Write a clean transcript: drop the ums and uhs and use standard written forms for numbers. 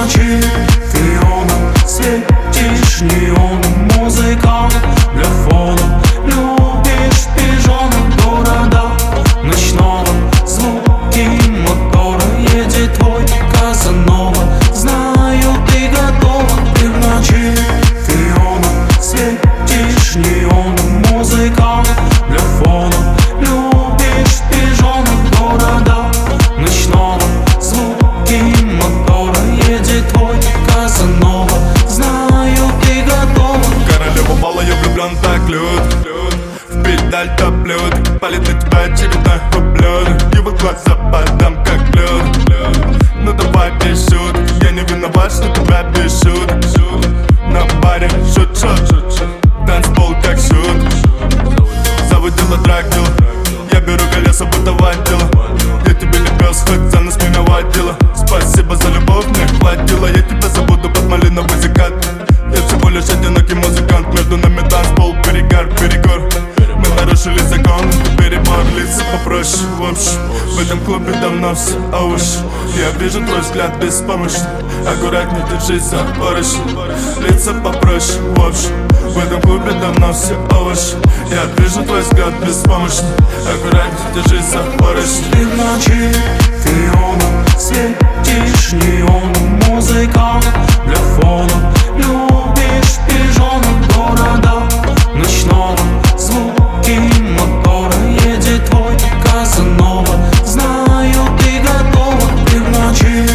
ночи фионом светишь неоном, музыка для фона. Любишь пижоном города ночного, звуки мотора. Едет твой Казанова, знаю, ты готова. Ты в ночи фионом светишь неоном, музыка для фона. Любишь пижоном города ночного, звуки мотора. Едет твой Казанова, знаю, ты готова. Королева бала, я влюблен так лют. В педаль топлют, палит на тебя очередной ублюдок. Его глаза подам как лед. Ну давай без шуток, я не виноват, что тебя бесит. На баре шут-шут, танцпол как шут. Заводила Дракула, я беру колеса, будто водила. Я тебе не пес, хоть за нас меня водила. Спасибо за любовь, мне хватило. Я тебя забуду под малиновый закат. Я всего лишь одинокий музыкант. Между нами танцпол, перегар, перегор. Мы нарушили закон, перебор, лица попроще. В общем, в этом клубе давно все ауш. Я вижу твой взгляд беспомощный. Аккуратней держись за поручень. Лица попроще, в общем, в этом клубе давно все овощи. Я вижу твой взгляд беспомощный. Аккуратней держись за поручень. Ты в ночи фионом светишь неоном, музыка для фона. Любишь пижоном города ночного, звуки мотора. Едет твой Казанова, знаю, ты готова. Ты в ночи